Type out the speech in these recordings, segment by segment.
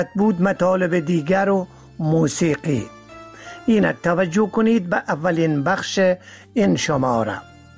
بود مطالب دیگر و موسیقی. این توجه کنید به اولین بخش این شماره.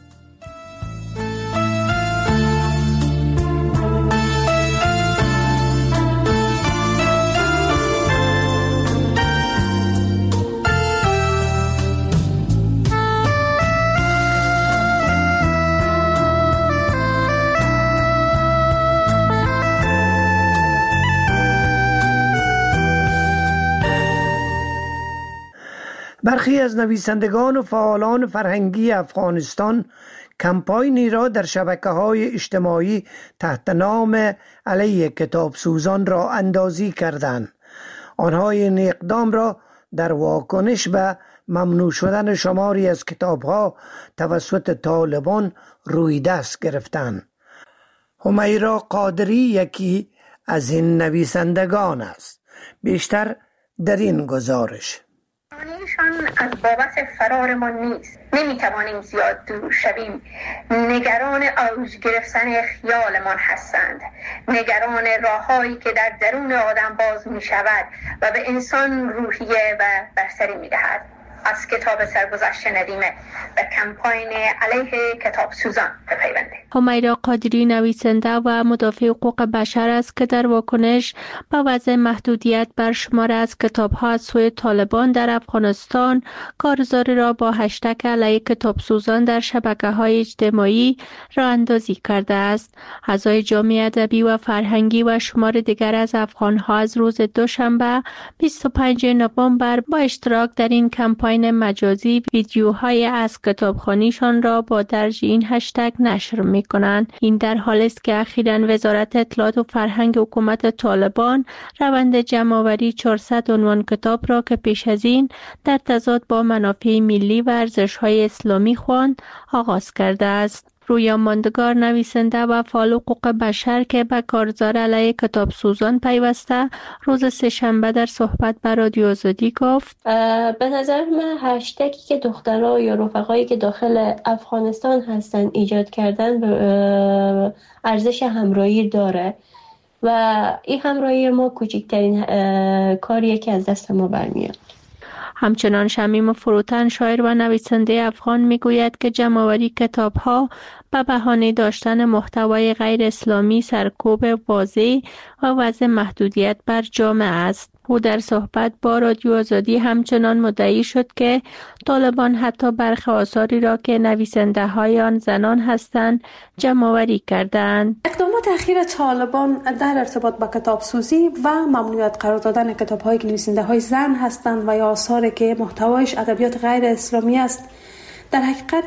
برخی از نویسندگان و فعالان فرهنگی افغانستان کمپاینی را در شبکه‌های اجتماعی تحت نام علیه کتاب سوزان را اندازی کردند. آنها این اقدام را در واکنش به ممنوع شدن شماری از کتاب‌ها توسط طالبان روی دست گرفتند. همیرا قادری یکی از این نویسندگان است. بیشتر در این گزارش. ایشان از بابت فرار ما نیست. نمیتوانیم زیاد دور شویم. نگران اوج گرفتن خیالمان هستند. نگران راههایی که در درون آدم باز می شود و به انسان روحیه و برتری می دهد. از کتاب سرگذشت ندیمه و کمپاین علیه کتاب سوزان بپیوندید. همیرا قادری نویسنده و مدافع حقوق بشر است که در واکنش به وضع محدودیت بر شمار از کتاب‌ها از سوی طالبان در افغانستان کارزاری را با هشتگ علیه کتاب سوزان در شبکه‌های اجتماعی راه اندازی کرده است. اعضای جامعه ادبی و فرهنگی و شمار دیگر از افغان‌ها از روز دوشنبه 25 نوامبر با اشتراک در این کمپاین مجازی ویدیوهای از کتابخوانیشان را با درج این هشتگ نشر می‌کنند. این در حالی است که اخیراً وزارت اطلاعات و فرهنگ حکومت طالبان روند جمع‌آوری 400 عنوان کتاب را که پیش از این در تضاد با منافع ملی و ارزش‌های اسلامی خواند آغاز کرده است. رویا ماندگار نویسنده و فعال حقوق بشر که به کارزار علیه کتاب سوزان پیوسته روز سه‌شنبه در صحبت با رادیو آزادی گفت به نظر من هشتگی که دخترها یا رفقایی که داخل افغانستان هستن ایجاد کردن ارزش همراهی داره و این همراهی ما کوچکترین کاریه که از دست ما برمیاد. همچنان شمیم فروتن شاعر و نویسنده افغان میگوید که جمع‌آوری کتاب‌ها به بهانه داشتن محتوای غیر اسلامی سرکوب واضح و وضع محدودیت بر جامعه است. او در صحبت با رادیو آزادی همچنان مدعی شد که طالبان حتی برخی آثاری را که نویسنده های آن زنان هستند جمع‌آوری کردند. اقدامات اخیر طالبان در ارتباط با کتاب سوزی و ممنوعیت قرار دادن کتاب هایی که نویسنده های زن هستند و یا آثاری که محتوایش ادبیات غیر اسلامی است، در حقیقت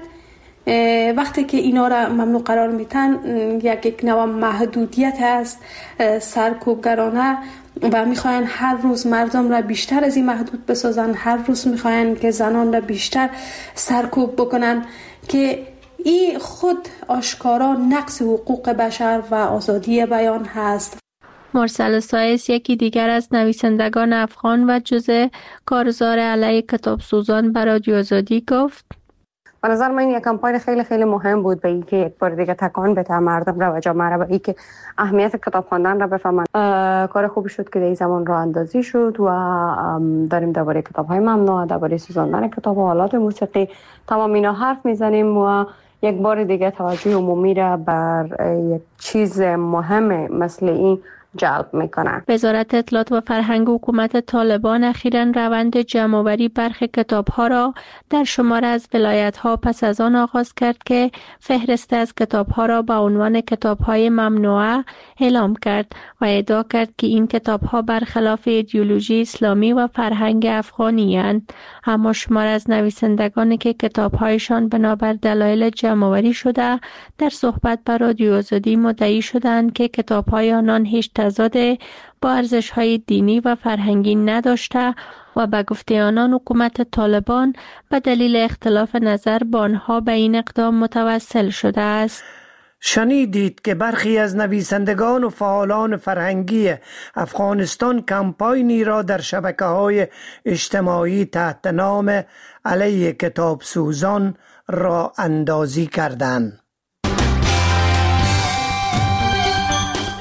وقتی که اینا را ممنوع قرار میتن یک نوع محدودیت است سرکوبگرانه و میخواین هر روز مردم را بیشتر از این محدود بسازن، هر روز میخواین که زنان را بیشتر سرکوب بکنن که این خود آشکارا نقض حقوق بشر و آزادی بیان هست. مرسل سایس یکی دیگر از نویسندگان افغان و جزء کارزار علیه کتاب سوزان به رادیو آزادی گفت به نظر من یک کمپاین خیلی خیلی مهم بود به اینکه یک بار دیگه تکان بده مردم را و جامعه را به اینکه اهمیت کتاب خواندن را بفهمند. کار خوبی شد که در این زمان راه اندازی شد و داریم درباره کتاب‌های ممنوع، درباره سوزاندن کتاب و آلات موسیقی تمام اینا حرف میزنیم و یک بار دیگه توجه عمومی را بر یک چیز مهم مثل این جلب میکنن. وزارت اطلاعات و فرهنگ حکومت طالبان اخیراً روند جمع‌آوری برخی کتاب‌ها را در شمار از ولایت‌ها پس از آن آغاز کرد که فهرست از کتاب‌ها را به عنوان کتاب‌های ممنوعه اعلام کرد و ادعا کرد که این کتاب‌ها برخلاف ایدئولوژی اسلامی و فرهنگ افغانی اند. اما شمار از نویسندگانی که کتاب‌هایشان بنابر دلایل جمع‌آوری شده در صحبت با رادیو آزادی مدعی شدند که کتاب‌های آنان هیچ تضاد با ارزش‌های دینی و فرهنگی نداشته و به گفته آنان حکومت طالبان به دلیل اختلاف نظر با آنها به این اقدام متوسل شده است. شنیدید که برخی از نویسندگان و فعالان فرهنگی افغانستان کمپاینی را در شبکه‌های اجتماعی تحت نام علیه کتاب سوزان راه اندازی کردند.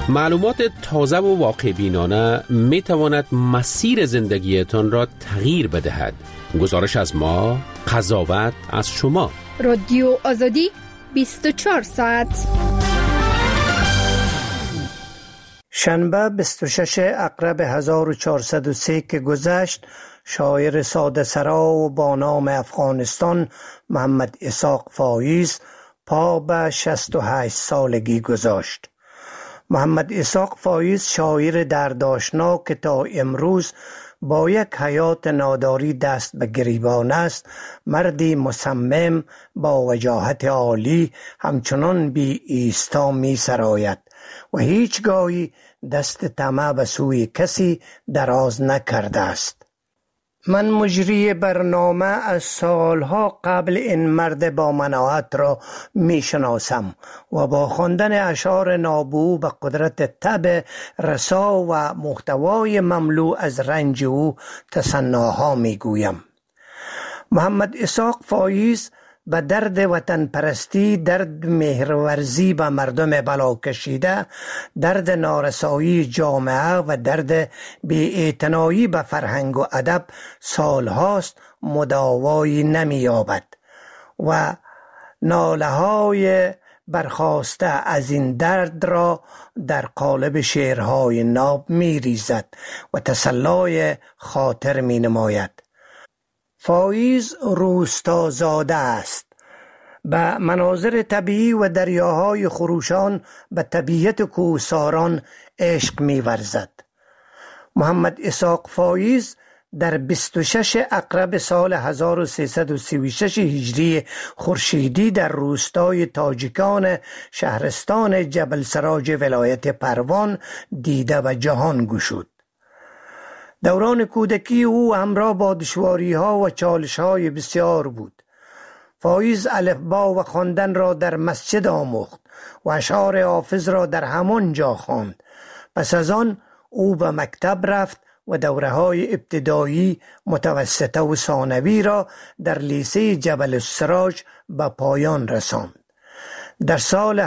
معلومات تازه و واقع بینانه می تواند مسیر زندگیتان را تغییر بدهد. گزارش از ما، قضاوت از شما. رادیو آزادی 24 ساعت. شنبه 26 اقرب 1403 که گذشت، شاعر ساده سرا و با نام افغانستان محمد اسحاق فایز پا به 68 سالگی گذاشت. محمد اسحاق فایز شاعر دردآشنا که تا امروز با یک حیات ناداری دست به گریبان است، مردی مصمم با وجاهت عالی همچنان بی ایستا می سراید و هیچگاهی دست طمع به سوی کسی دراز نکرده است. من مجری برنامه از سالها قبل این مرد با مناعت را می شناسم و با خواندن اشعار نابو به قدرت طبع رسا و محتوای مملو از رنج او تصنعها می گویم. محمد اسحاق فایز به درد وطن پرستی، درد مهرورزی به مردم بلا کشیده، درد نارسایی جامعه و درد بی‌اعتنایی به فرهنگ و ادب سالهاست مداوایی نمی‌یابد و ناله‌های برخاسته از این درد را در قالب شعرهای ناب می‌ریزد و تسلای خاطر می‌نماید. فایز روستازاده است. به مناظر طبیعی و دریاهای خروشان به طبیعت کوهساران عشق می‌ورزد. محمد اسحاق فایز در 26 اقرب سال 1336 هجری خورشیدی در روستای تاجیکان شهرستان جبل سراج ولایت پروان دیده و جهان گشود. دوران کودکی او همراه با دشواری‌ها و چالش‌های بسیار بود. فایز الفبا و خواندن را در مسجد آموخت و اشعار حافظ را در همان جا خواند. پس از آن او به مکتب رفت و دوره‌های ابتدایی، متوسطه و ثانوی را در لیسه جبل السراج به پایان رساند. در سال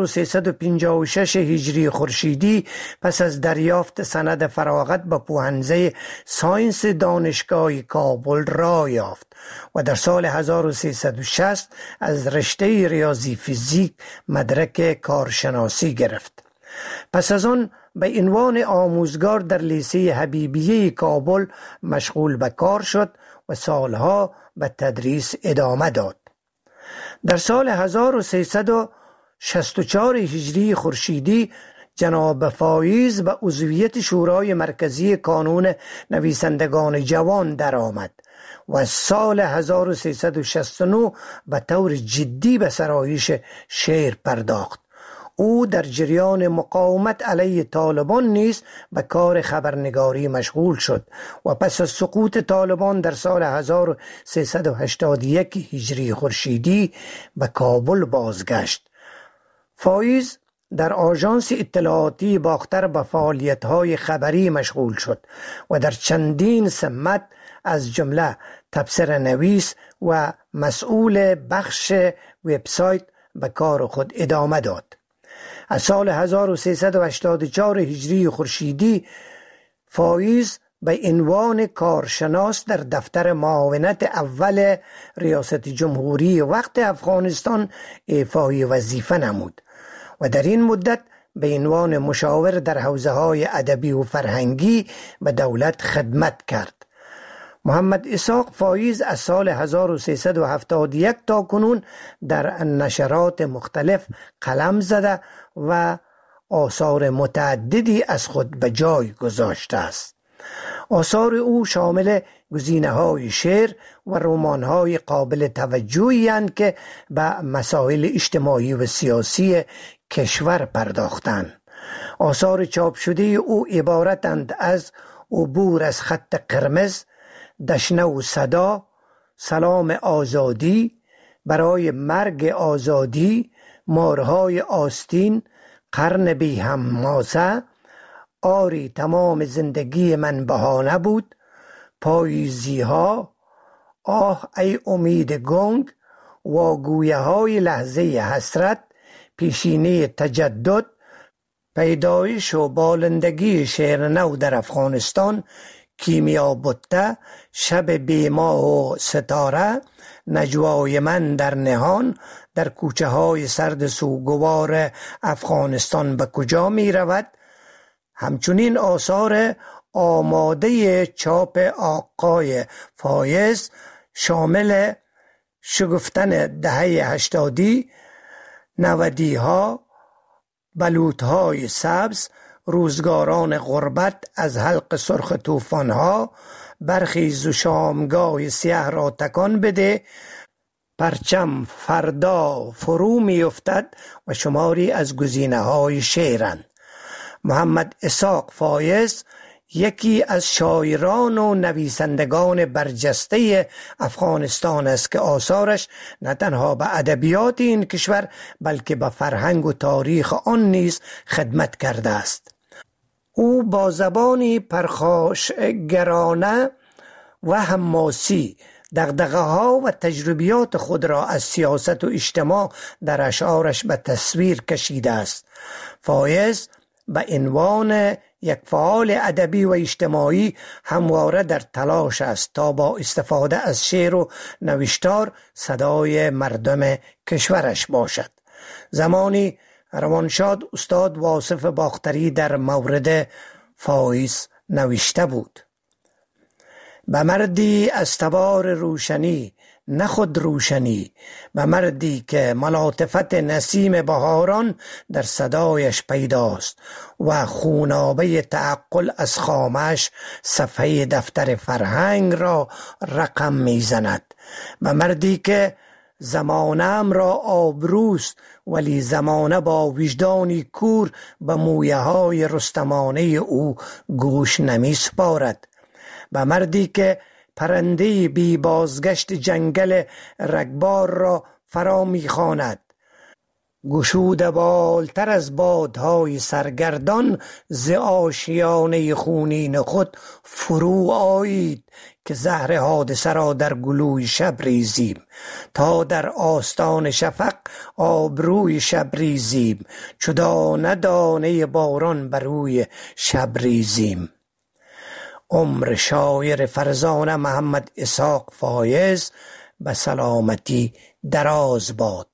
1356 هجری خورشیدی پس از دریافت سند فراغت به پوهنځی ساینس دانشگاه کابل راه یافت و در سال 1360 از رشته ریاضی فیزیک مدرک کارشناسی گرفت. پس از آن به عنوان آموزگار در لیسه حبیبیه کابل مشغول به کار شد و سالها به تدریس ادامه داد. در سال 1364 هجری خورشیدی جناب فایز به عضویت شورای مرکزی کانون نویسندگان جوان درآمد و سال 1369 به طور جدی به سرایش شعر پرداخت. او در جریان مقاومت علیه طالبان نیز به کار خبرنگاری مشغول شد و پس از سقوط طالبان در سال 1381 هجری خورشیدی به کابل بازگشت. فایز در آژانس اطلاعاتی باختر به فعالیت‌های خبری مشغول شد و در چندین سمت از جمله تبصره‌نویس و مسئول بخش وبسایت به کار خود ادامه داد. از سال 1384 هجری خورشیدی فایز به عنوان کارشناس در دفتر معاونت اول ریاست جمهوری وقت افغانستان ایفای وظیفه نمود و در این مدت به عنوان مشاور در حوزه‌های ادبی و فرهنگی به دولت خدمت کرد. محمد اسحاق فایز از سال 1371 تا کنون در نشرات مختلف قلم زده و آثار متعددی از خود به جای گذاشته است. آثار او شامل گزینه‌های شعر و رمان‌های قابل توجهی اند که به مسائل اجتماعی و سیاسی کشور پرداختند. آثار چاپ شده او عبارتند از عبور از خط قرمز، دشنه و صدا، سلام آزادی، برای مرگ آزادی، مارهای آستین، قرن بی هماسه، آری تمام زندگی من بهانه بود، پاییزی ها، آه ای امید گنگ، واگویه های لحظه حسرت، پیشینه تجدد، پیدایش و بالندگی شعر نو در افغانستان، کیمیا بته، شب بیما و ستاره، نجوای من در نهان، در کوچه های سرد سوگوار افغانستان به کجا می رود، همچنین آثار آماده چاپ آقای فایز شامل شگفتن دهه 80، 90 ها، بلوطهای سبز، روزگاران غربت، از حلق سرخ طوفانها، برخیز و شامگاه سیاه را تکان بده، پرچم فردا فرو می افتد و شماری از گزینه های شعرند. محمد اسحاق فایز یکی از شاعران و نویسندگان برجسته افغانستان است که آثارش نه تنها به ادبیات این کشور بلکه به فرهنگ و تاریخ آن نیز خدمت کرده است. او با زبانی پرخاشگرانه و حماسی دغدغه ها و تجربیات خود را از سیاست و اجتماع در اشعارش به تصویر کشیده است. فایز به عنوان یک فعال ادبی و اجتماعی همواره در تلاش است تا با استفاده از شعر و نوشتار صدای مردم کشورش باشد. زمانی روانشاد استاد واصف باختری در مورد فایز نوشته بود: به مردی از تبار روشنی نه خود روشنی، به مردی که ملاطفت نسیم بهاران در صدایش پیداست و خونابه تعقل از خامش صفحه دفتر فرهنگ را رقم میزند، به مردی که زمانم را آبروست ولی زمانه با وجدانی کور به مویه های رستمانه او گوش نمی سپارد، به مردی که پرنده بی بازگشت جنگل رگبار را فرا می‌خواند، گشوده بالتر از بادهای سرگردان ز آشیانه خونین خود فرو آیید که زهر حادثه را در گلوی شب ریزیم، تا در آستان شفق آبروی شب ریزیم، چو دانه دانه باران بر روی شب ریزیم. عمر شاعر فرزانه محمد اسحاق فایز به سلامتی دراز باد.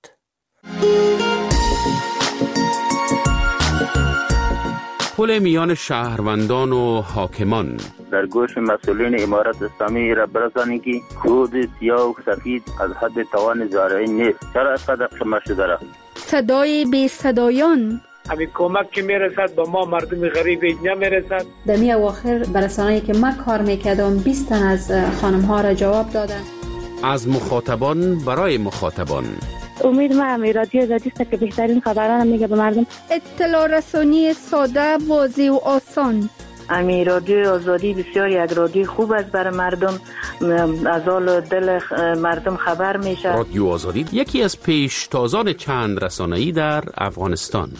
پل میان شهروندان و حاکمان. در گوش مسئولین امارت اسلامی را برسانید که کود سیاه و سفید از حد توان زارعی نیست. چرا اینقدر خاموش شده را؟ صدای بی صدایان. همین کمک که میرسد به ما مردم غریب نمیرسد. در می اواخر برسانه‌ای که من کار میکردم 20 تن از خانم ها را جواب دادن. از مخاطبان برای مخاطبان. امید ما رادیو آزادی است که بهترین خبران میگه به مردم. اطلاع رسانی ساده، واضح و آسان. رادیو آزادی بسیار یک رادیو خوب است برای مردم، از حال دل مردم خبر میشه. رادیو آزادی یکی از پیشتازان چند رسانه‌ای در افغانستان.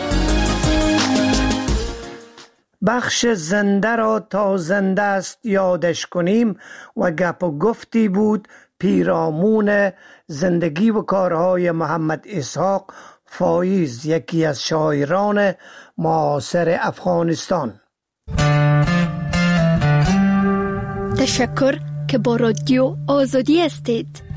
بخش زنده را تا زنده است یادش کنیم و گپ و گفتی بود پیرامون زندگی و کارهای محمد اسحاق فایز، یکی از شاعران معاصر افغانستان. تشکر که با رادیو آزادی هستید.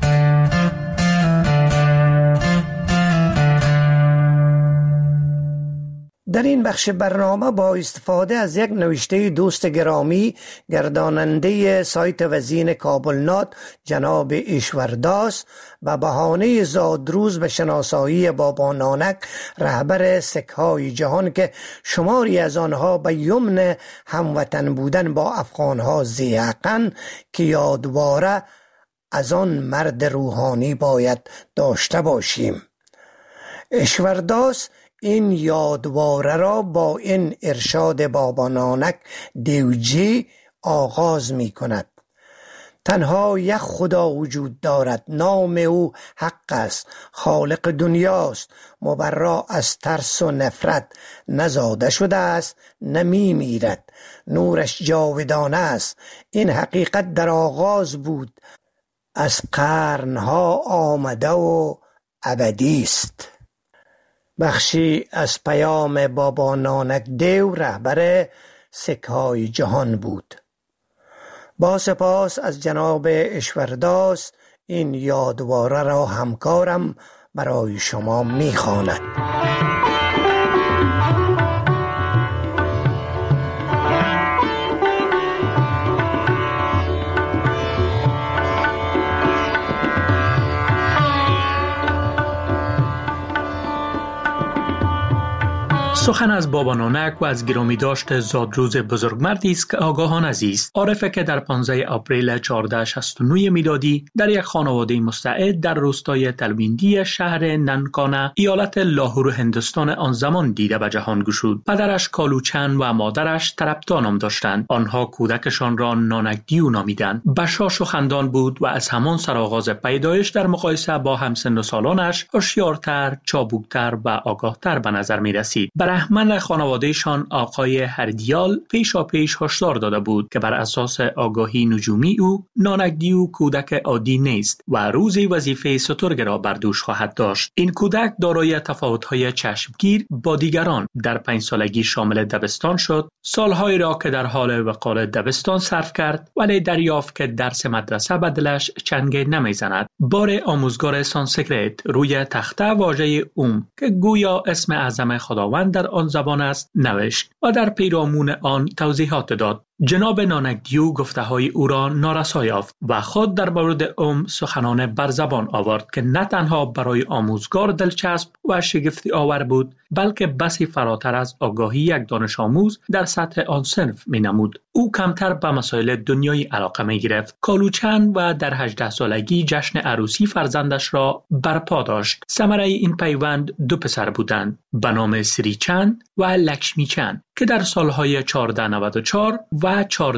در این بخش برنامه با استفاده از یک نوشته دوست گرامی، گرداننده سایت وزین کابلنات جناب ایشورداس به بهانه زادروز به شناسایی بابا نانک رهبر سک‌های جهان که شماری از آنها به یمن هموطن بودن با افغانها ذی‌حقند که یادواره از آن مرد روحانی باید داشته باشیم. ایشورداس این یادواره را با این ارشاد بابا نانک دیوجی آغاز می کند: تنها یک خدا وجود دارد، نام او حق است، خالق دنیاست، مبرا از ترس و نفرت، نزاده شده است نمی میرد، نورش جاودانه است. این حقیقت در آغاز بود، از قرنها آمده و ابدی است. بخشی از پیام بابا نانک دیو رهبر سک‌های جهان بود. با سپاس از جناب اشورداس این یادواره را همکارم برای شما می‌خواند. سخن از بابا نانک و از گرامی داشت زادروز بزرگمردی است که آگاهانه است. عارفه که در 15 آپریل 1469 میلادی در یک خانواده مستعد در روستای تلویندی شهر ننکانه ایالت لاهور هندوستان آن زمان دیده به جهان گشود. پدرش کالوچن و مادرش ترپتا نام داشتند. آنها کودکشان را نانک دیو نامیدند. بشاش و خندان بود و از همان سرآغاز پیدایش در مقایسه با همسن و سالانش هوشیارتر، چابکتر و آگاهتر به نظر می رسید. برهمن خانوادهشان آقای هردیال پیشا پیش هشدار داده بود که بر اساس آگاهی نجومی او نانک دیو کودک عادی نیست و روزی وظیفه سترگ را بر دوش خواهد داشت. این کودک دارای تفاوت‌های چشمگیر با دیگران در 5 سالگی شامل دبستان شد. سالهای را که در حال وقال دبستان صرف کرد ولی دریافت که درس مدرسه به دلش چنگه نمیزند. بار آموزگار سانسکریت روی تخته واژه که گویا اسم اعظم خداوند در آن زبان است نوشت و در پیرامون آن توضیحات داد. جناب نانک دیو گفته های او را نارسا یافت و خود در مورد سخنان بر زبان آورد که نه تنها برای آموزگار دلچسب و شگفتی آور بود بلکه بسی فراتر از آگاهی یک دانش آموز در سطح آن صنف می نمود. او کمتر به مسائل دنیایی علاقه می گرفت. کالوچن و در 18 سالگی جشن عروسی فرزندش را برپا داشت. ثمره این پیوند 2 پسر بودند به نام سری چند و لکشمی چند که در سالهای 1494 و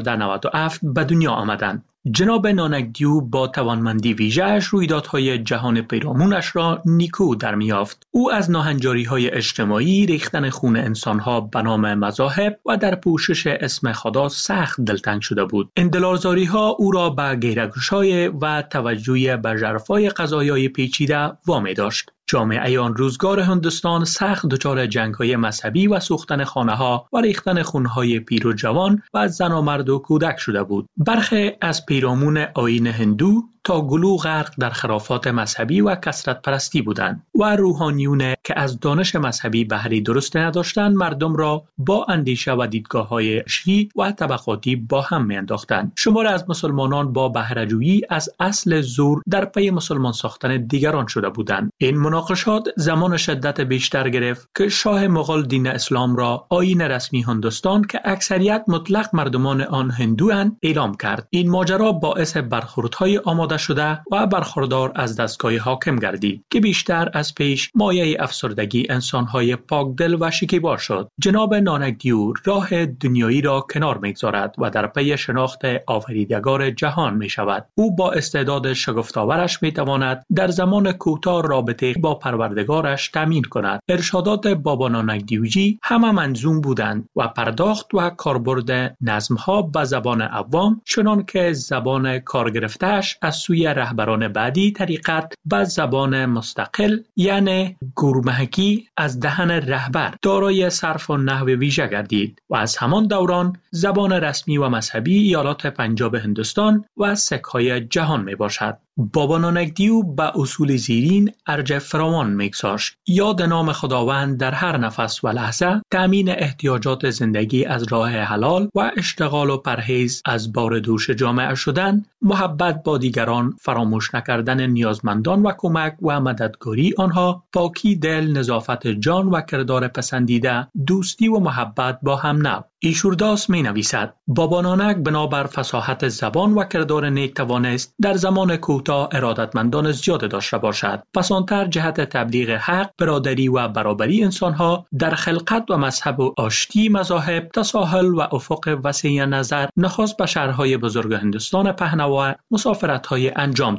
1497 به دنیا آمدند. جناب نانک دیو با توانمندی ویژه‌اش رویدادهای جهان پیرامونش را نیکو در می‌یافت. او از ناهنجاری‌های اجتماعی، ریختن خون انسان‌ها به نام مذاهب و در پوشش اسم خدا سخت دلتنگ شده بود. اندلارزاری‌ها او را به غیرت‌گشایی و توجه به ژرفای قضایای پیچیده وامی داشت. جامعه آن روزگار هندوستان سخت دچار جنگ‌های مذهبی و سوختن خانه‌ها و ریختن خون‌های پیر و جوان و زن و مرد و کودک شده بود. برخی از پیرامون آیین هندو تا گلو غرق در خرافات مذهبی و کثرت پرستی بودند و روحانیون که از دانش مذهبی بهری درست نداشتند مردم را با اندیشه و دیدگاه‌های شیعی و طبقاتی با هم می‌انداختند. شمار از مسلمانان با بهره‌جویی از اصل زور در پی مسلمان ساختن دیگران شده بودند. این مناقشات زمان شدت بیشتر گرفت که شاه مغول دین اسلام را آیین رسمی هندوستان که اکثریت مطلق مردمان آن هندواند اعلام کرد. این ماجرا باعث برخوردهای آماده شده و برخوردار از دستگاه حاکم گردید که بیشتر از پیش مایه افسردگی انسانهای پاکدل و شکیبا شد. جناب نانک دیو راه دنیایی را کنار می‌گذارد و در پی شناخت آفریدگار جهان می‌شود. او با استعداد شگفت‌آورش می‌تواند در زمان کوتاه رابطه با پروردگارش تامین کند. ارشادات بابا نانک دیوجی همه منظوم بودند و پرداخت و کاربرد نظم‌ها به زبان عوام چنان که زبان کارگرفته‌اش از سوی رهبران بعدی طریقت به زبان مستقل یعنی گورمحکی از دهن رهبر دارای صرف و نحو ویژه گردید و از همان دوران زبان رسمی و مذهبی ایالات پنجاب هندوستان و سک‌های جهان می باشد. بابا نانک دیو به اصول زیرین ارج فراوان می‌گذاشت. یاد نام خداوند در هر نفس و لحظه، تأمین احتیاجات زندگی از راه حلال و اشتغال و پرهیز از بار دوش جامعه شدن، محبت با دیگران، فراموش نکردن نیازمندان و کمک و مددکاری آنها، پاکی دل، نظافت جان و کردار پسندیده، دوستی و محبت با هم نو. ایشورداس می نویسد بابا نانک بنابر فصاحت زبان و کردار نیک توانست در زمان کوتاه ارادتمندان زیاد داشته باشد. پسانتر جهت تبلیغ حق، برادری و برابری انسانها در خلقت و مذهب و آشتی مذاهب، تساهل و افق وسیع نظر نخست به شهرهای بزرگ هندوستان پهناور مسافرت‌های انجام داد.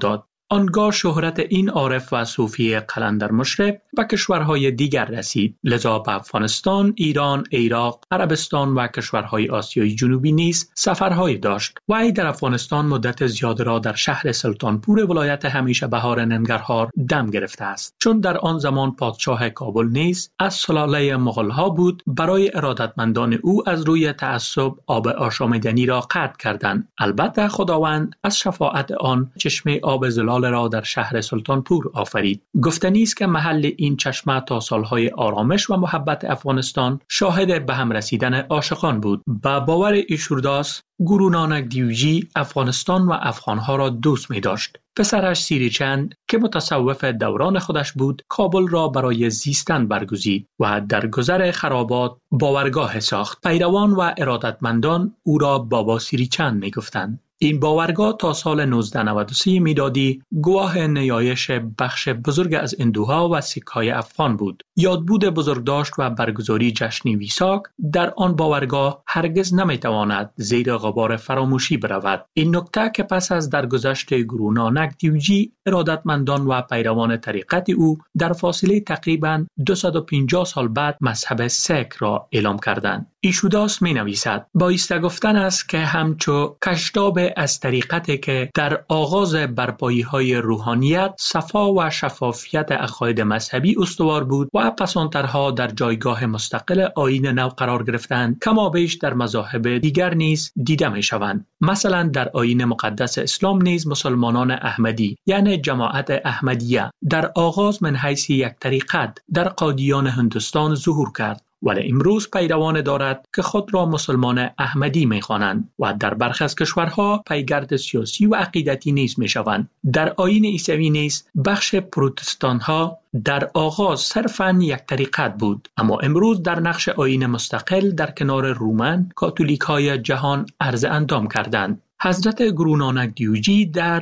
آنگاه شهرت این عارف و صوفی قلندر مشرف به کشورهای دیگر رسید. لذا به افغانستان، ایران، عراق، عربستان و کشورهای آسیای جنوبی نیز سفرهای داشت. وی در افغانستان مدت زیاد را در شهر سلطانپور ولایت همیشه بهار ننگرهار دم گرفته است، چون در آن زمان پادشاه کابل نیز از سلاله مغول‌ها بود. برای ارادتمندان او از روی تعصب آب آشامیدنی را قطع کردند. البته خداوند از شفاعت آن چشمه آب زلال را در شهر سلطانپور آفرید. گفتنی است که محل این چشمه تا سالهای آرامش و محبت افغانستان شاهد به هم رسیدن عاشقان بود. با باور ایشورداس، گورو نانک دیوجی افغانستان و افغانها را دوست می داشت. پسرش سیری چند که متصوف دوران خودش بود، کابل را برای زیستن برگزید و در گذر خرابات باورگاه ساخت. پیروان و ارادتمندان او را بابا سیری چند می گفتند. این باورگاه تا سال 1993 میلادی گواه نیایش بخش بزرگ از هندوها و سیک‌های افغان بود. یادبود بزرگداشت و برگزاری جشن ویساک در آن باورگاه هرگز نمیتواند زیر غبار فراموشی برود. این نکته که پس از درگذشت گورو نانک دیوجی، ارادتمندان و پیروان طریقت او در فاصله تقریباً 250 سال بعد مذهب سیک را اعلام کردند. ایشوداس می نویسد: بایسته گفتن است که همچو کشتاب از طریقتی که در آغاز برپایی های روحانیت صفا و شفافیت عقاید مذهبی استوار بود و پسانترها در جایگاه مستقل آیین نو قرار گرفتند، کما بیش در مذاهب دیگر نیز دیده می شوند. مثلا در آیین مقدس اسلام نیز مسلمانان احمدی یعنی جماعت احمدیه در آغاز من حیث یک طریقت در قادیان هندوستان ظهور کرد، ولی امروز پیروان دارد که خود را مسلمان احمدی می خوانند و در برخی از کشورها پیگرد سیاسی و عقیدتی نیز می شوند. در آیین عیسوی نیز بخش پروتستان ها در آغاز صرفاً یک طریقت بود، اما امروز در نقش آیین مستقل در کنار رومن کاتولیک های جهان عرض اندام کردند. حضرت گورو نانک دیوجی در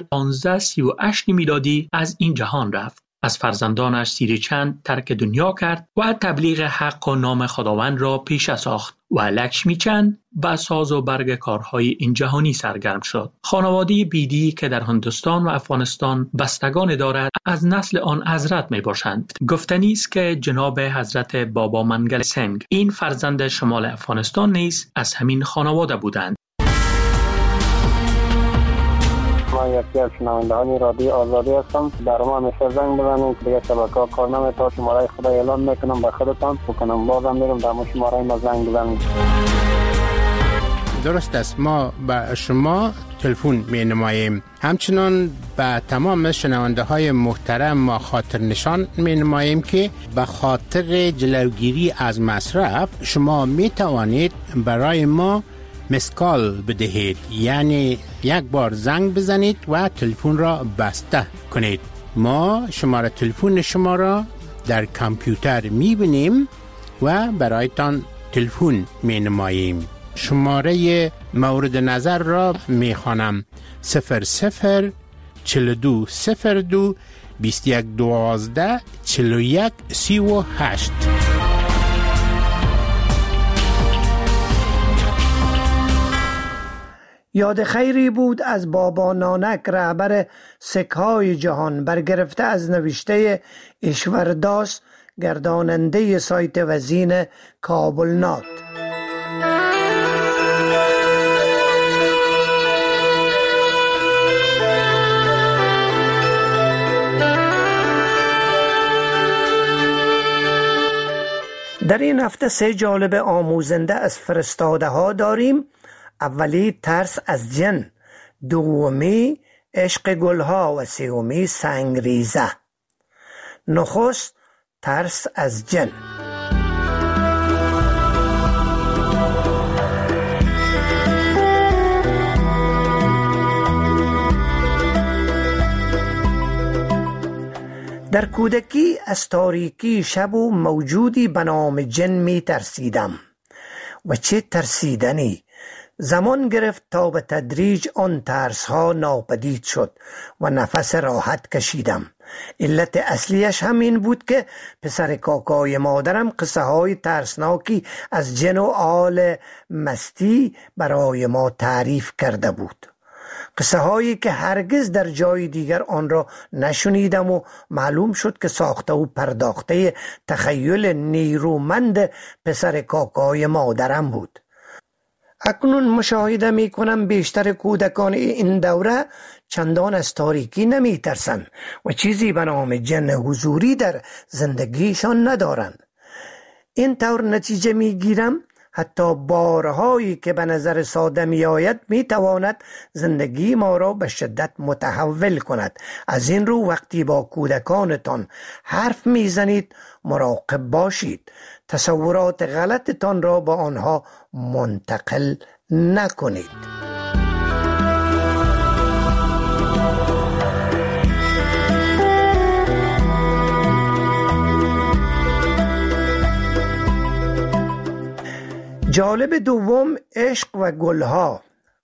1538 میلادی از این جهان رفت. از فرزندانش سیری چند ترک دنیا کرد و تبلیغ حق و نام خداوند را پیشه ساخت و لکشمی چند به ساز و برگ کارهای این جهانی سرگرم شد. خانواده بیدی که در هندوستان و افغانستان بستگان دارد از نسل آن حضرت می باشند. گفتنی است که جناب حضرت بابا منگل سنگ، این فرزند شمال افغانستان نیز از همین خانواده بودند. من یکی از شنوندگان رادیو آزادی هستم. در ما همیشه زنگ بزنید که دیگه شبکه‌ها کار نمی‌کنه. شماره خدا اعلان میکنم به خودتان بکنم، بازم میرم در شماره ما زنگ بزنید. درست است، ما به شما تلفن می‌نماییم. همچنان به تمام شنونده های محترم ما خاطر نشان می‌نماییم که به خاطر جلوگیری از مصرف شما می‌توانید برای ما مسکال بدهید، یعنی یک بار زنگ بزنید و تلفن را بسته کنید. ما شماره تلفن شما را در کامپیوتر میبینیم و برایتان تلفن مینماییم. شماره مورد نظر را میخوانم: 00 42 02 21 12 41 38. یاد خیری بود از بابا نانک، رهبر سک‌های جهان، برگرفته از نوشته ایشورداس، گرداننده سایت وزین کابل نات. در این هفته 3 جالب آموزنده از فرستاده ها داریم. اولی ترس از جن، دومی عشق گلها و سومی سنگریزه. نخست ترس از جن. در کودکی از تاریکی شب و موجودی به نام جن می ترسیدم و چه ترسیدنی. زمان گرفت تا به تدریج آن ترس ها ناپدید شد و نفس راحت کشیدم. علت اصلیش همین بود که پسر کاکای مادرم قصه های ترسناکی از جن و آل مستی برای ما تعریف کرده بود. قصه هایی که هرگز در جای دیگر آن را نشنیدم و معلوم شد که ساخته و پرداخته تخیل نیرومند پسر کاکای مادرم بود. اکنون مشاهده می کنم بیشتر کودکان این دوره چندان از تاریکی نمی ترسند و چیزی به نام جن حضوری در زندگیشان ندارند. این طور نتیجه می گیرم حتی بارهایی که به نظر ساده می آید می تواند زندگی ما را به شدت متحول کند. از این رو وقتی با کودکانتان حرف می زنید مراقب باشید. تصورات غلطتان را با آنها منتقل نکنید. جالب دوم، عشق و گلها.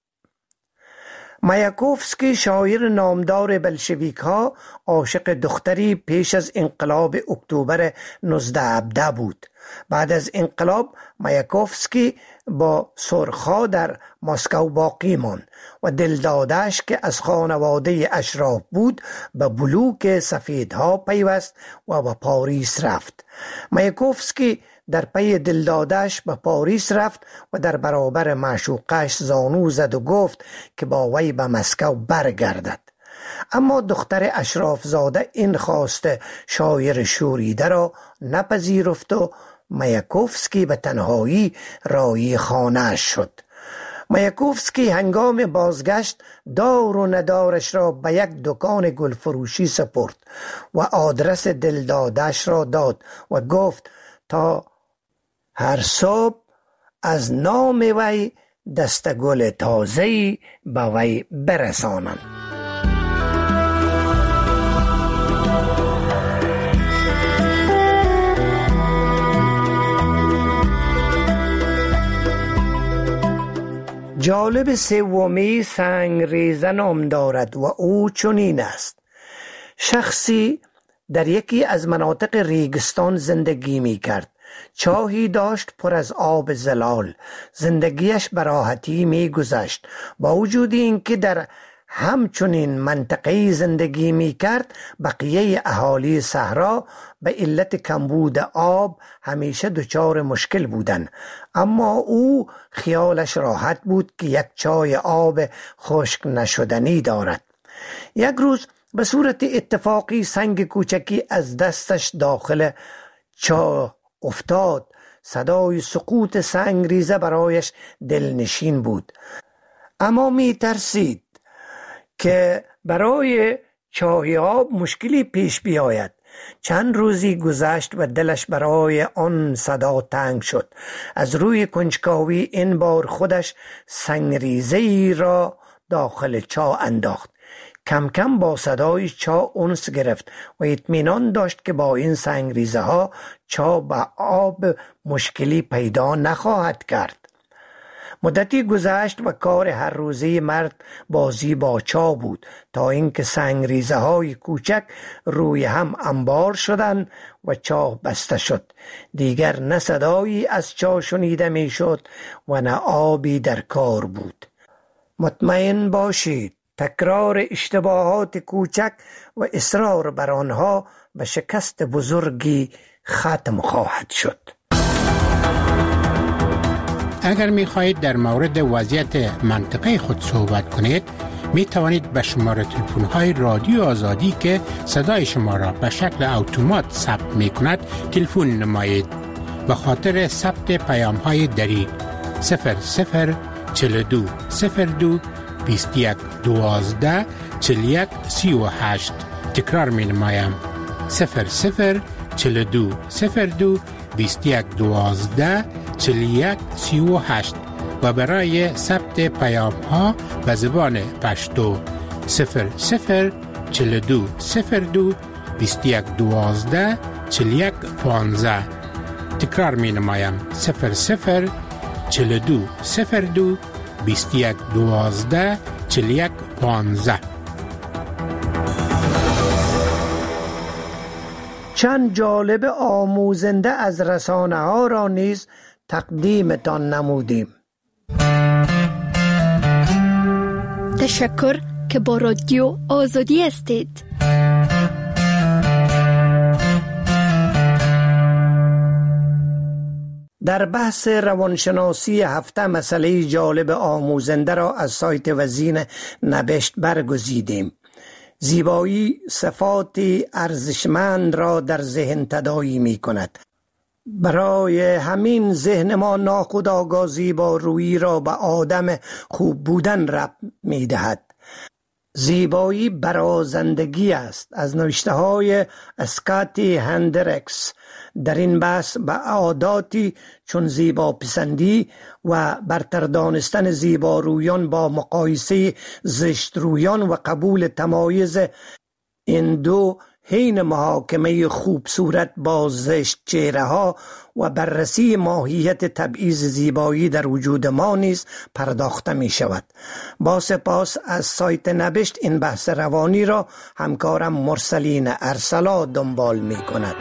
مایاکوفسکی شاعر نامدار بلشویک ها عاشق دختری پیش از انقلاب اکتبر 1917 بود. بعد از انقلاب مایاکوفسکی با سرخا در مسکو باقی ماند و دلدادش که از خانواده اشراف بود به بلوک سفیدها پیوست و به پاریس رفت. مایاکوفسکی در پی دلدادش به پاریس رفت و در برابر معشوقش زانو زد و گفت که با وی به مسکو برگردد. اما دختر اشراف زاده این خواست شاعر شوریده را نپذیرفت و مایاکوفسکی به تنهایی راهی خانه‌اش شد. مایاکوفسکی هنگام بازگشت دار و ندارش را به یک دکان گلفروشی سپرد و آدرس دلدادش را داد و گفت تا هر صبح از نام وی دستگل تازه‌ای به وی برسانند. جالب سومی سنگریزه نام دارد و او چنین است. شخصی در یکی از مناطق ریگستان زندگی می کرد. چاهی داشت پر از آب زلال. زندگیش به راحتی می گذشت. با وجود اینکه در همچنین منطقه زندگی می کرد، بقیه اهالی صحرا به علت کمبود آب همیشه دچار مشکل بودند. اما او خیالش راحت بود که یک چای آب خشک نشدنی دارد. یک روز به صورت اتفاقی سنگ کوچکی از دستش داخل چاه افتاد. صدای سقوط سنگریزه برایش دلنشین بود، اما می ترسید که برای چای آب مشکلی پیش بیاید. چند روزی گذشت و دلش برای آن صدا تنگ شد. از روی کنجکاوی این بار خودش سنگریزه‌ای را داخل چاه انداخت. کم کم با صدای چاه انس گرفت و اطمینان داشت که با این سنگریزه ها چاه به آب مشکلی پیدا نخواهد کرد. مدتی گذشت و کار هر روزه مرد بازی با چاه بود تا اینکه سنگریزه های کوچک روی هم انبار شدند و چاه بسته شد. دیگر نه صدایی از چاه شنیده می شد و نه آبی در کار بود. مطمئن باشید تکرار اشتباهات کوچک و اصرار بر آنها به شکست بزرگی ختم خواهد شد. اگر می خواهید در مورد وضعیت منطقه خود صحبت کنید، می توانید به شماره تلفن های رادیو آزادی که صدای شما را به شکل اتومات ثبت می کند تلفن نمایید. به خاطر ثبت پیام های دری 0042 02 21 12 41 38. تکرار می نمایم 0042 02 21 12 41 38 و برای ثبت پیام ها به زبان پشتو 0042 02 21 12 41 15. تکرار می نمایم 0042 02 21 12 41 15. چند جالب آموزنده از رسانه ها را نیز تقدیمتان نمودیم. تشکر که با رادیو آزادی هستید. در بحث روانشناسی هفته مسئله جالب آموزنده را از سایت وزین نبشت برگزیدیم. زیبایی صفات ارزشمند را در ذهن تداعی می کند. برای همین ذهن ما ناخودآگاه زیبارویی را به آدم خوب بودن ربط می دهد. زیبایی برازندگی است. از نوشته های اسکاتی هندرکس در این بحث به عاداتی چون زیبا پسندی و برتر دانستن زیبارویان با مقایسه زشترویان و قبول تمایز این دو حین محاکمه خوب صورت با زشت چهره ها و بررسی ماهیت تبعیض زیبایی در وجود ما نیز پرداخته می شود. با سپاس از سایت نبشت این بحث روانی را همکارم مرسلین ارسلا دنبال می کند.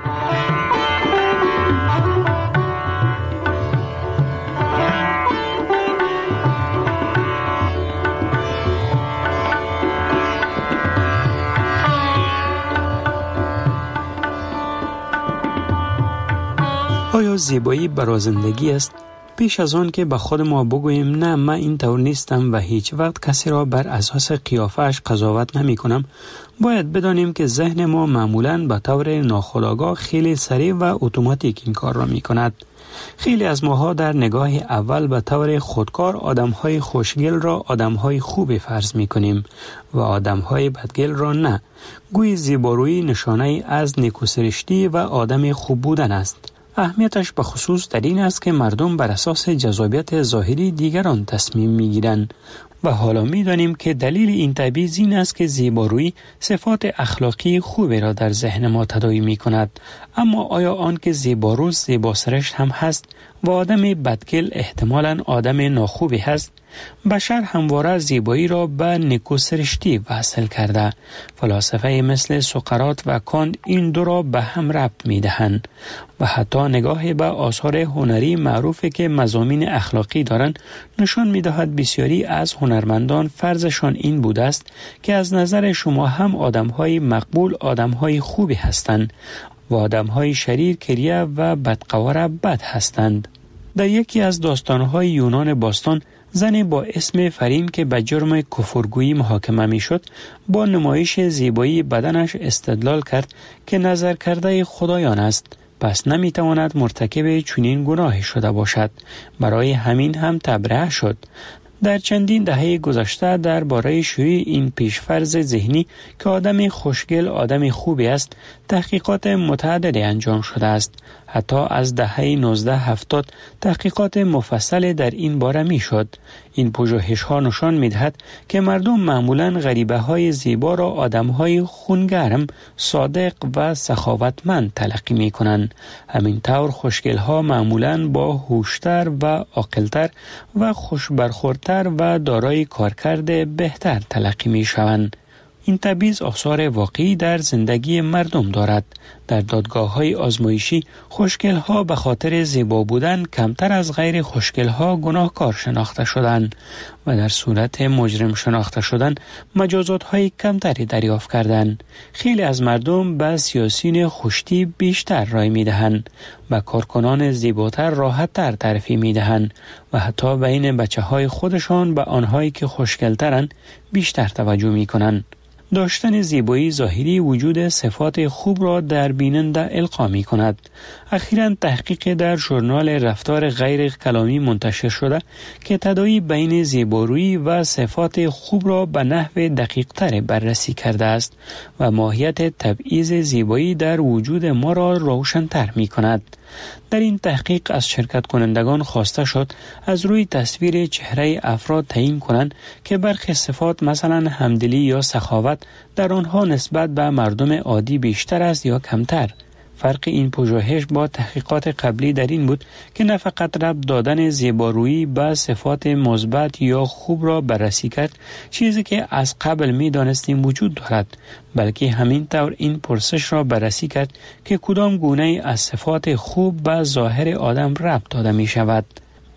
آیا زیبایی برازندگی است؟ پیش از آن که به خود ما بگوییم نه من این طور نیستم و هیچ وقت کسی را بر اساس قیافه‌اش قضاوت نمی کنم، باید بدانیم که ذهن ما معمولاً به طور ناخودآگاه خیلی سریع و اتوماتیک این کار را می کند. خیلی از ماها در نگاه اول به طور خودکار آدم‌های خوشگل را آدم‌های خوب فرض می‌کنیم و آدم‌های بدگل را نه. گویی زیبارویی نشانه از نیکوسرشتی و آدم خوب بودن است. اهمیتش به خصوص در این است که مردم بر اساس جذابیت ظاهری دیگران تصمیم می‌گیرند و حالا می‌دانیم که دلیل این تبعیض این است که زیبارویی صفات اخلاقی خوبی را در ذهن ما تداعی می‌کند. اما آیا آن که زیباروز زیباسرشت هم هست و آدم بدگل احتمالاً آدم ناخوبی هست؟ بشر همواره زیبایی را به نیکوسرشتی وصل کرده. فلاسفه مثل سقراط و کانت این دو را به هم ربط می‌دهند و حتی نگاه به آثار هنری معروفی که مضامین اخلاقی دارند نشان می‌دهد بسیاری از هنرمندان فرضشان این بوده است که از نظر شما هم آدم‌های مقبول آدم‌های خوبی هستند و آدم‌های شریر کریه و بدقواره بد هستند. در یکی از داستان‌های یونان باستان زنی با اسم فریم که به جرم کفرگویی محاکمه می‌شد با نمایش زیبایی بدنش استدلال کرد که نظر کرده خدایان است، پس نمی‌تواند مرتکب چنین گناهی شده باشد. برای همین هم تبرئه شد. در چندین دهه گذشته درباره شیوع این پیشفرض ذهنی که آدم خوشگل آدم خوبی است تحقیقات متعددی انجام شده است. حتی از دهه 1970 تحقیقات مفصل در این باره می شد. این پژوهش‌ها نشان می‌دهد که مردم معمولاً غریبه‌های زیبا را آدم‌های خونگرم، صادق و سخاوتمند تلقی می‌کنند. همینطور خوشگل‌ها معمولاً با هوش‌تر و عاقل‌تر و خوشبرخوردتر و دارای کارکرد بهتر تلقی می‌شوند. این تبعیض آثار واقعی در زندگی مردم دارد. در دادگاه‌های آزمایشی خوشگل‌ها به خاطر زیبا بودن کمتر از غیر خوشگل‌ها گناهکار شناخته شدند و در صورت مجرم شناخته شدن مجازات‌های کمتری دریافت کردند. خیلی از مردم به سیاسیون خوشتی بیشتر رای می‌دهند، به کارکنان زیباتر راحت‌تر ترفیع می‌دهند و حتی بین بچه‌های خودشان به آنهایی که خوشگل‌ترند بیشتر توجه می‌کنند. داشتن زیبایی ظاهری وجود صفات خوب را در بیننده القا می کند. اخیراً تحقیق در ژورنال رفتار غیر کلامی منتشر شده که تداعی بین زیبارویی و صفات خوب را به نحو دقیق تر بررسی کرده است و ماهیت تبعیض زیبایی در وجود ما را روشن‌تر می کند. در این تحقیق از شرکت کنندگان خواسته شد از روی تصویر چهره افراد تعیین کنند که برخی صفات مثلا همدلی یا سخاوت در آنها نسبت به مردم عادی بیشتر است یا کمتر. فرق این پژوهش با تحقیقات قبلی در این بود که نه فقط ربط دادن زیبارویی به صفات مثبت یا خوب را بررسی کرد، چیزی که از قبل می دانستیم وجود دارد، بلکه همین طور این پرسش را بررسی کرد که کدام گونه از صفات خوب به ظاهر آدم ربط داده می شود.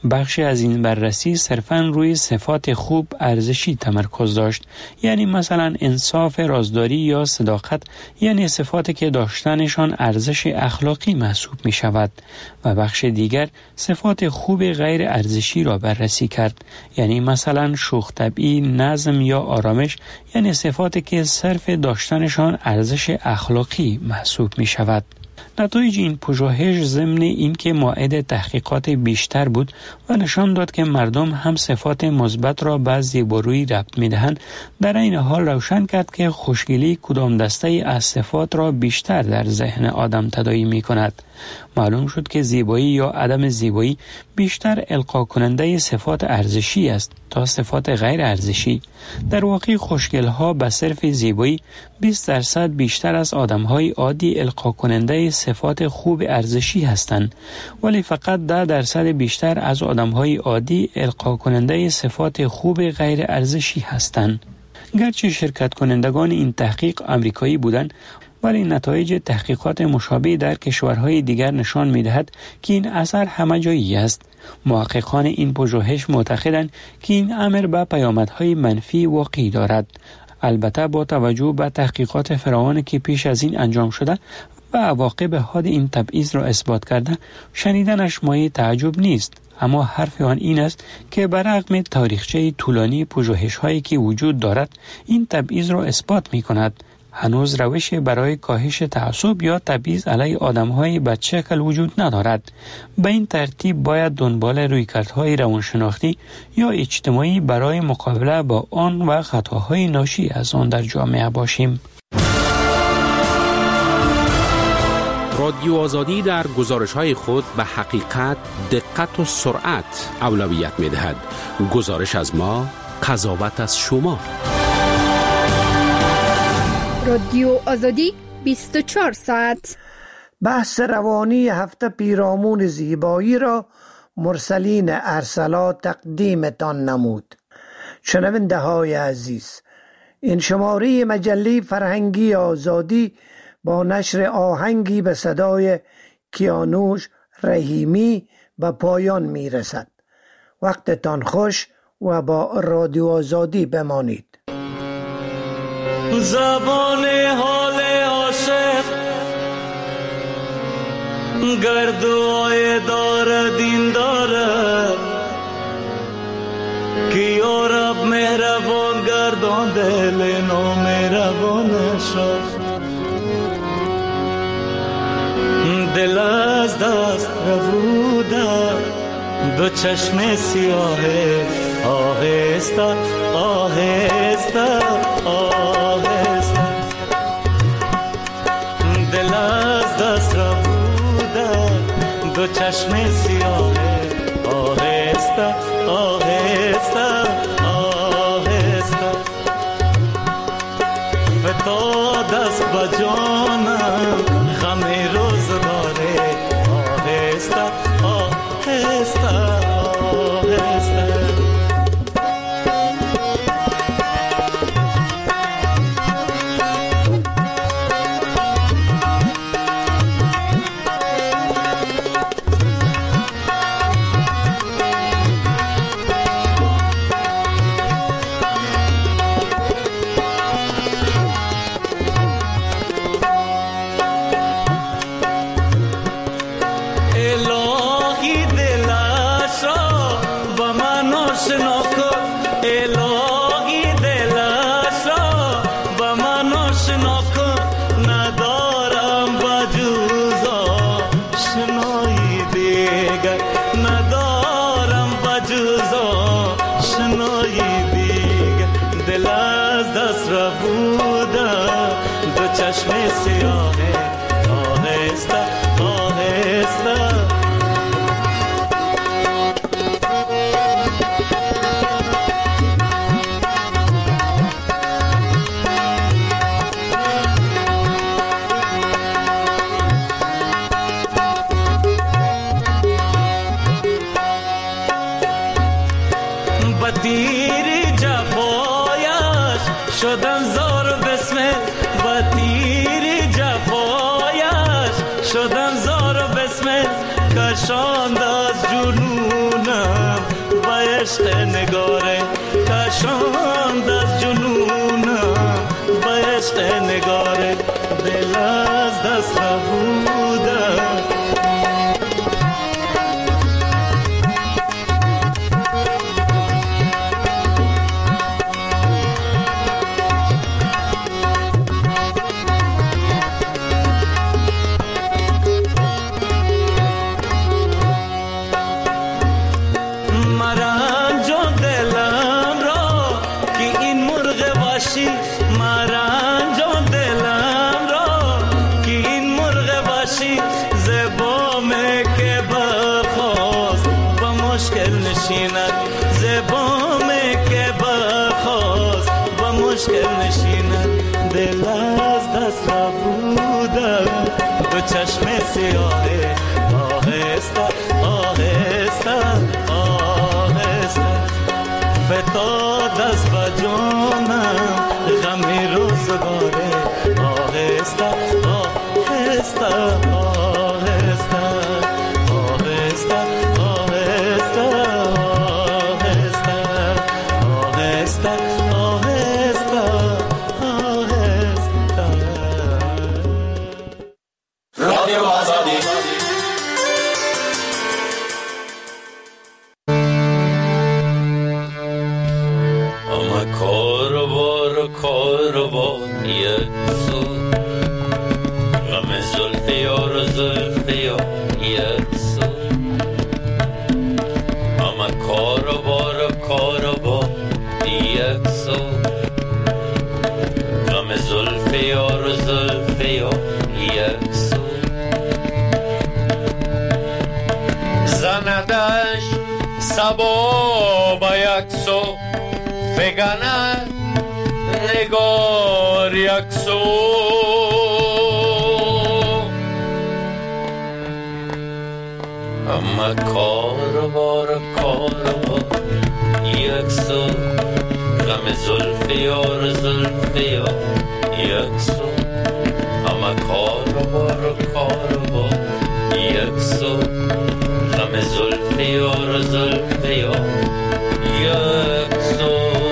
بخشی از این بررسی صرفاً روی صفات خوب ارزشی تمرکز داشت، یعنی مثلا انصاف، رازداری یا صداقت، یعنی صفاتی که داشتنشان ارزش اخلاقی محسوب می شود. و بخش دیگر صفات خوب غیر ارزشی را بررسی کرد، یعنی مثلا شوخ طبعی، نظم یا آرامش، یعنی صفاتی که صرف داشتنشان ارزش اخلاقی محسوب می شود. نتایج این پژوهش ضمن اینکه مائد تحقیقات بیشتر بود و نشان داد که مردم هم صفات مثبت را به زیبارویی ربط می‌دهند، در این حال روشن کرد که خوشگلی کدام دسته از صفات را بیشتر در ذهن آدم تداعی می‌کند. معلوم شد که زیبایی یا عدم زیبایی بیشتر القا کننده صفات ارزشی است تا صفات غیر ارزشی. در واقع خوشگل‌ها به صرف زیبایی 20% بیشتر از آدم‌های عادی القا کننده صفات خوب ارزشی هستند، ولی فقط 10% بیشتر از آدم‌های عادی القا کننده صفات خوب غیر ارزشی هستند. گرچه شرکت کنندگان این تحقیق آمریکایی بودند، ولی نتایج تحقیقات مشابه در کشورهای دیگر نشان می‌دهد که این اثر همه جایی است. محققان این پژوهش معتقدند که این امر به پیامدهای منفی واقع دارد. البته با توجه به تحقیقات فراوانی که پیش از این انجام شده و عواقب حاد این تبعیض را اثبات کرده، شنیدنش مایه تعجب نیست. اما حرف آن این است که برغم تاریخچه طولانی پژوهش‌هایی که وجود دارد، این تبعیض را اثبات می‌کند. هنوز روش برای کاهش تعصب یا تبعیض علیه آدم‌های بدشکل وجود ندارد. به این ترتیب باید دنبال رویکردهای روانشناختی یا اجتماعی برای مقابله با آن و خطاهای ناشی از آن در جامعه باشیم. رادیو آزادی در گزارش‌های خود به حقیقت، دقت و سرعت اولویت می‌دهد. گزارش از ما، قضاوت از شما. رادیو آزادی 24 ساعت. بحث روانی هفته پیرامون زیبایی را مرسلین ارسلا تقدیمتان نمود. شنونده های عزیز، این شماره مجله فرهنگی آزادی با نشر آهنگی به صدای کیانوش رحیمی به پایان می رسد. وقتتان خوش و با رادیو آزادی بمانید. زبان حال عاشق گردوای دار دین داره که یا رب مهربان گردان دل نامهربانش، دل از دست ربوده دو چشم سیاه آهسته آهسته آهسته، دل از دست ربوده دو چشم سیاه آهسته آهسته آهسته، فتاد از بجانم غم روزگاره آهسته آهسته آهسته. شدن زار بسمت کشاند از جنونم وحشی مرنجان دلم را که این مرغ وحشی زبامه که برخواست با مشکل نشیند زبامه که برخواست با مشکل نشیند دل از دست رفوده دو چشم سیاهه آهسته آهسته آهسته فتاد از بجانم غمی روزگاره آهسته آهسته آهسته آهسته آهسته آهسته آهسته آهسته رادیو آزادی کارو یک سو غم زلفی یار زلفی یک سو اما کارو یک سو غم زلفی یار زلفی یک سو زندش سبا با یک سو فگنه نگار یک سو اما کار یک سو غم زلفی یار زلفی یک سو اما کار یک سو غم زلفی یار زلفی یک سو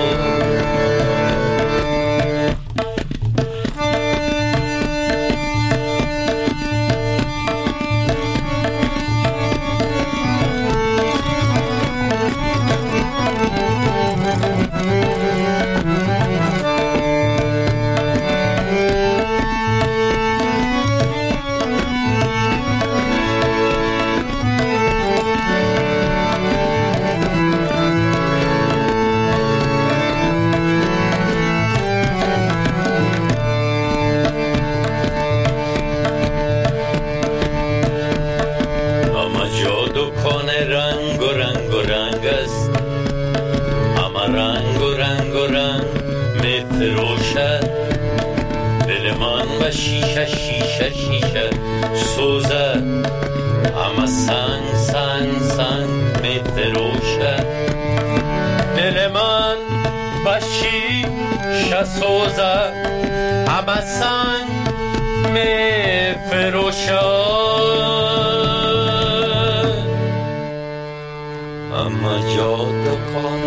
شیشه سوزد اما سنگ می فروشد دل من با شیشه سوزد اما سنگ می فروشد اما جا دکان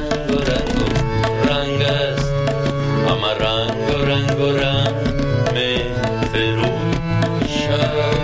رنگ است اما رنگ می فروشد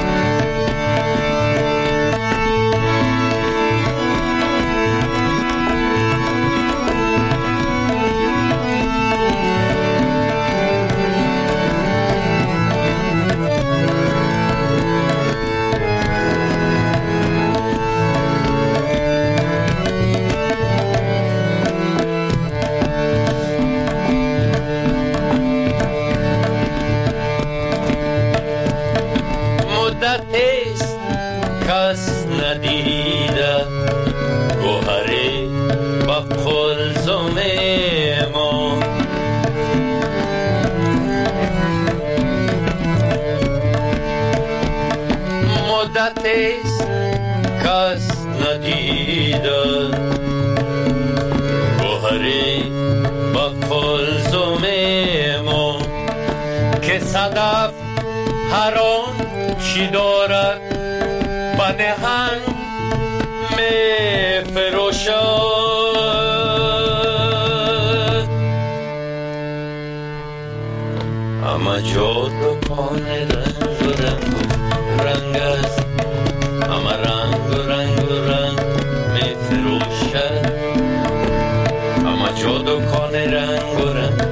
مدتیست کس ندیده گوهری با قلزم ما مدتیست کس ندیده گوهری با قلزم ما که صدف هر آن چی دارد با نهنگ می فروشد اما جا دکان رنگ است اما رنگ می فروشد اما جا دکان رنگ